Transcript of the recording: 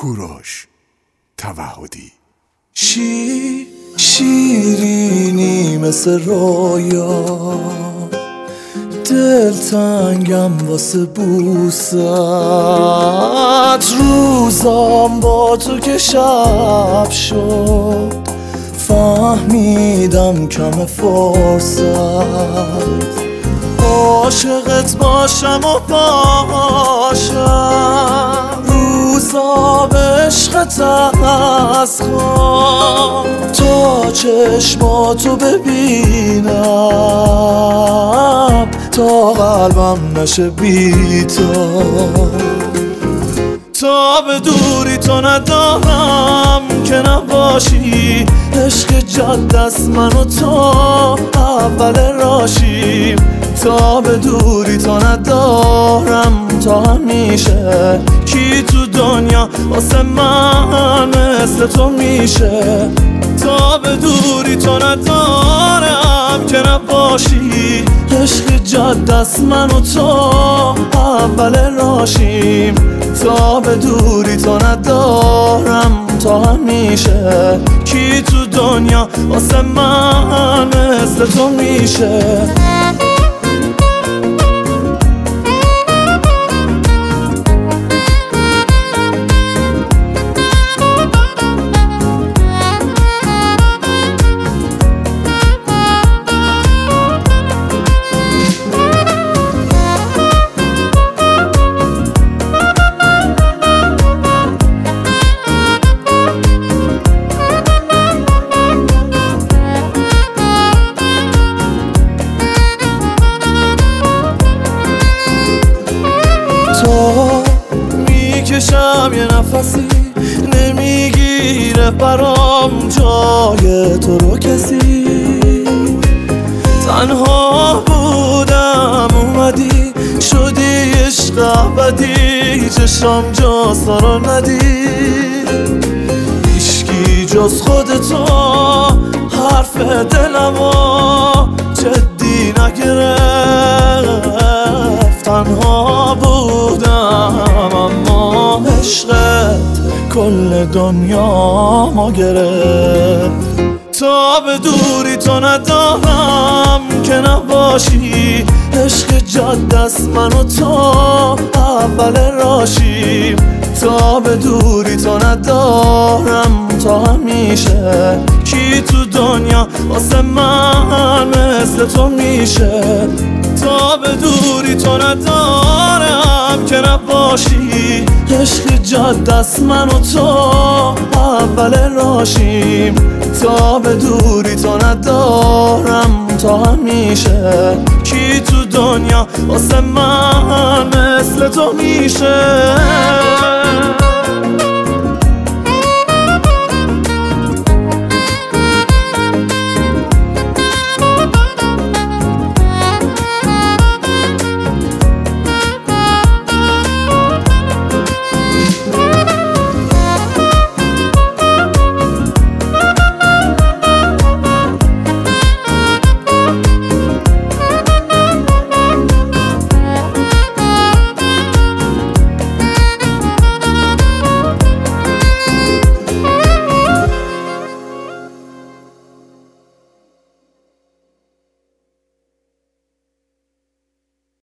کوروش توحدی. شیرینی مثل رویا، دلتنگم واسه بوست، روزام با تو که شب شد فهمیدم کم فرصت، عاشقت باشم و باشم روزا به عشقت از خواب، تا چشماتو ببینم تا قلبم نشه بی تا به دوری تو ندارم که نباشی، عشق جد است من و تو اول راشیم، تا به دوری تو ندارم تا همیشه، کی تو دنیا واسه من مثل تو میشه، تا به دوری تو ندارم که نباشی، عشق جد است من و تو اول راشیم، تا به دوری تو ندارم تا همیشه، کی تو دنیا واسه من مثل تو میشه. میکشم یه نفسی نمیگیره برام جای تو رو کسی، تنها بودم اومدی شدی عشق ابدی، چشم جاسا رو ندید هیچکی جز خودتو، حرف دلمو جدی نگرفت، تنها بودم اما عشقت کل دنیا ما گرفت، تا به دوری تو ندارم که نباشی، عشق جد است من و تو اول راشیم، تا به دوری تو ندارم تا همیشه، کی تو دنیا واسه من مثل تو میشه، تا به دوری تو ندارم که نباشی، عشق جد است من و تو اول راشیم، تا به دوری تو ندارم تا همیشه، کی تو دنیا واسه من مثل تو میشه.